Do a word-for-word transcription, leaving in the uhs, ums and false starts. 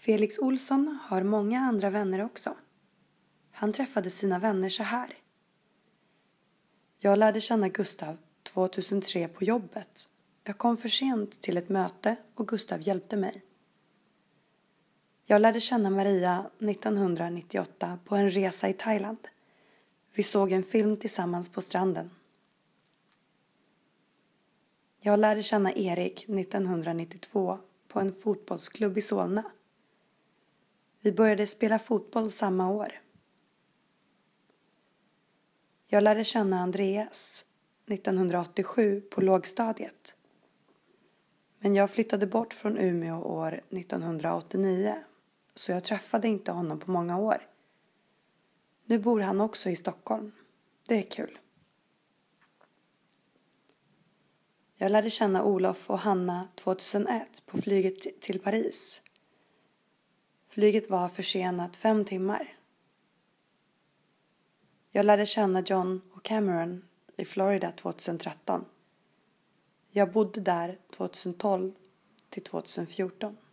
Felix Olsson har många andra vänner också. Han träffade sina vänner så här. Jag lärde känna Gustav tjugohundratre på jobbet. Jag kom för sent till ett möte och Gustav hjälpte mig. Jag lärde känna Maria nittonhundranittioåtta på en resa i Thailand. Vi såg en film tillsammans på stranden. Jag lärde känna Erik nittonhundranittiotvå på en fotbollsklubb i Solna. Vi började spela fotboll samma år. Jag lärde känna Andreas nittonhundraåttiosju på lågstadiet. Men jag flyttade bort från Umeå år nittonhundraåttionio, så jag träffade inte honom på många år. Nu bor han också i Stockholm. Det är kul. Jag lärde känna Olof och Hanna tjugohundraett på flyget till Paris. Flyget var försenat fem timmar. Jag lärde känna John och Cameron i Florida tjugotretton. Jag bodde där tjugotolv till tjugofjorton.